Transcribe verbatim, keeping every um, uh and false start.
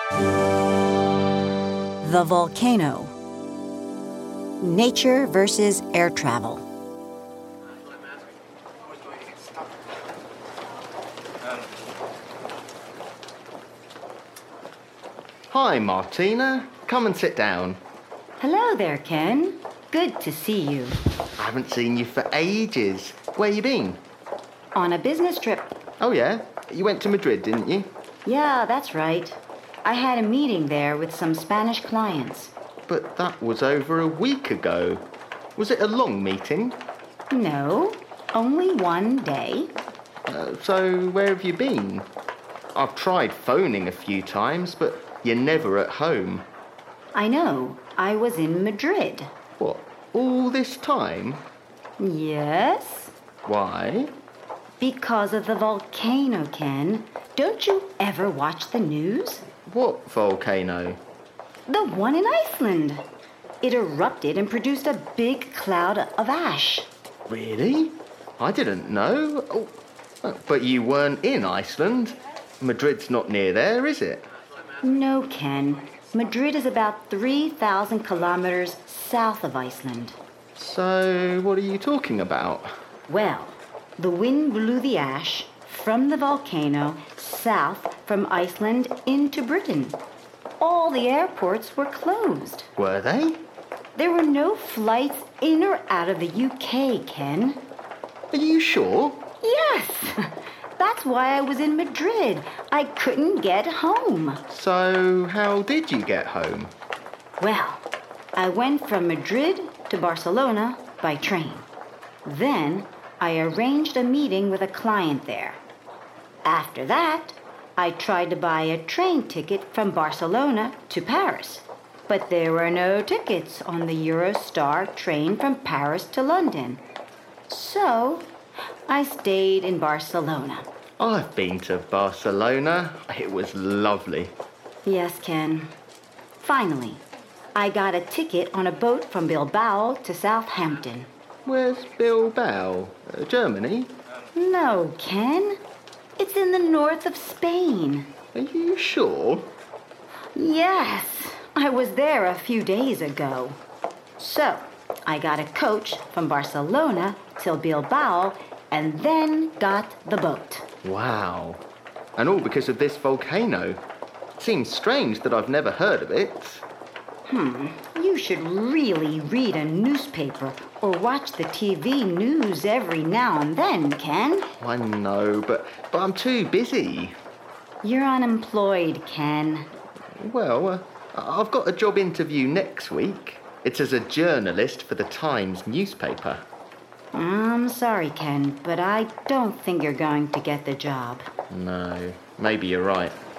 The volcano. Nature versus air travel. Hi, Martina. Come and sit down. Hello there, Ken. Good to see you. I haven't seen you for ages. Where you been? On a business trip. Oh, yeah? You went to Madrid, didn't you? Yeah, that's right. I had a meeting there with some Spanish clients. But that was over a week ago. Was it a long meeting? No, only one day. Uh, so where have you been? I've tried phoning a few times, but you're never at home. I know. I was in Madrid. What, all this time? Yes? Why? Because of the volcano, Ken. Don't you ever watch the news? What volcano? The one in Iceland. It erupted and produced a big cloud of ash. Really? I didn't know. Oh, but you weren't in Iceland. Madrid's not near there, is it? No, Ken. Madrid is about three thousand kilometers south of Iceland. So, what are you talking about? Well, the wind blew the ash from the volcano south from Iceland into Britain. All the airports were closed. Were they? There were no flights in or out of the U K, Ken. Are you sure? Yes! That's why I was in Madrid. I couldn't get home. So, how did you get home? Well, I went from Madrid to Barcelona by train. Then, I arranged a meeting with a client there. After that, I tried to buy a train ticket from Barcelona to Paris. But there were no tickets on the Eurostar train from Paris to London. So, I stayed in Barcelona. I've been to Barcelona. It was lovely. Yes, Ken. Finally, I got a ticket on a boat from Bilbao to Southampton. Where's Bilbao? Uh, Germany? No, Ken. It's in the north of Spain. Are you sure? Yes, I was there a few days ago. So, I got a coach from Barcelona till Bilbao and then got the boat. Wow. And all because of this volcano. Seems strange that I've never heard of it. Hmm, you should really read a newspaper or watch the T V news every now and then, Ken. I know, but, but I'm too busy. You're unemployed, Ken. Well, uh, I've got a job interview next week. It's as a journalist for the Times newspaper. I'm sorry, Ken, but I don't think you're going to get the job. No, maybe you're right.